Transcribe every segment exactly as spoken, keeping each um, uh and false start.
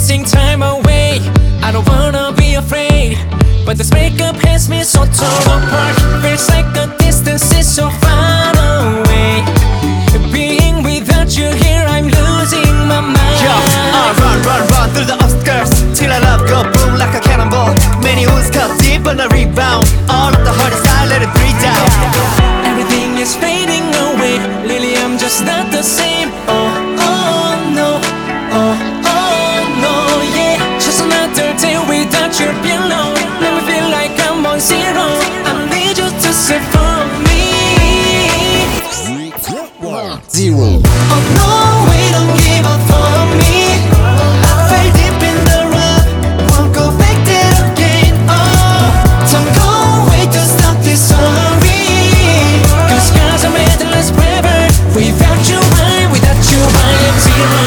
wasting time away. I don't wanna be afraid, but this breakup has me so torn apart. Feels like the distance is so far away. Being without you here, I'm losing my mind. Yo, I run, run, run through the outskirts till I love go boom like a cannonball. Many wounds cut deep on the rebound. All of the hardest I let it breathe down. Everything is fading away. Lately I'm just not the same. Oh, oh no. Oh, oh no, yeah. Just another day without your pillow. Let me feel like I'm on zero. I need you to say for me. Zero. Oh no, we don't give up for me. I fell deep in the rough, won't go back there again. Oh, don't go away to stop this story. Cause cause I'm endless forever. Without you I, without you I am zero.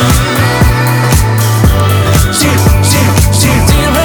Zero, zero, zero, zero.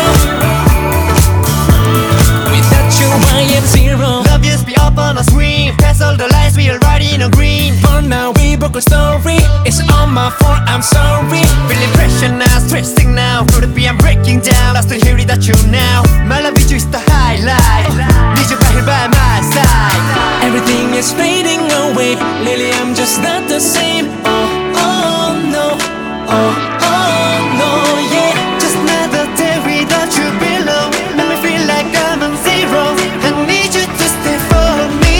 Without you I am zero. Love used to be up on a screen. Past all the lights, we are riding on green. For now we broke a story. It's all my fault, I'm sorry. Feeling pressure now, stressing now. Could it be I'm breaking down? I still hear it at you now. My love with you is the highlight. Need you right here by my side. Everything is fading away. Lately I'm just not the same. Oh, oh no. Oh, oh no, yeah. Just another day without you below. Make me feel like I'm on zero. I need you to stay for me.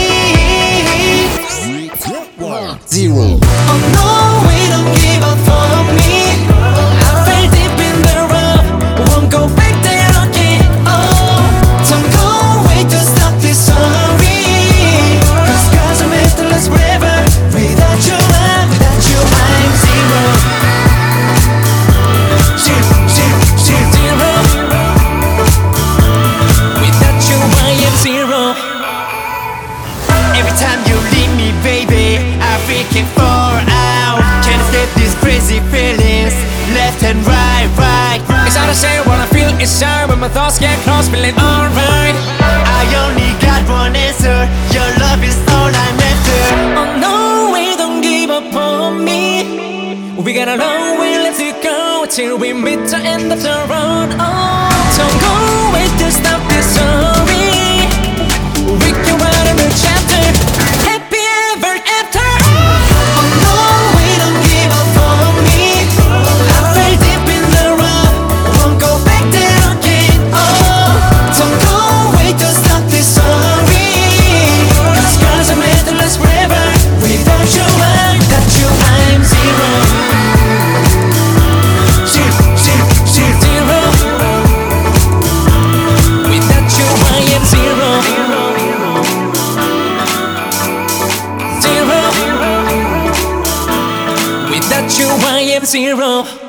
Zero. Oh no, we don't give up for me. I fell deep in the rough, won't go back there again. Oh, don't go away to stop this story. Cause cause I'm endless forever. Without you I'm, without you I'm zero. Zero, zero, zero, zero. Without you I am zero. Every time you leave me, baby, I freaking fall out. Can't escape these crazy feelings. Left and right, right. It's hard to say what I feel inside when my thoughts get close, feeling alright. I only got one answer. Your love is all I'm after. Oh no, we don't give up on me. We got a long way left to go till we meet the end of the road. Oh, don't go away to stop this story. We can write a new chapter, happy ever after. Oh no, we don't give up on me. I fell deep in the rough, won't go back there again. Oh, don't go away to stop this story. Cause cause I'm endless forever. Without you I'm, without you I'm zero. Zero, zero, zero, zero. Without you I am zero. Zero. Without you I am zero.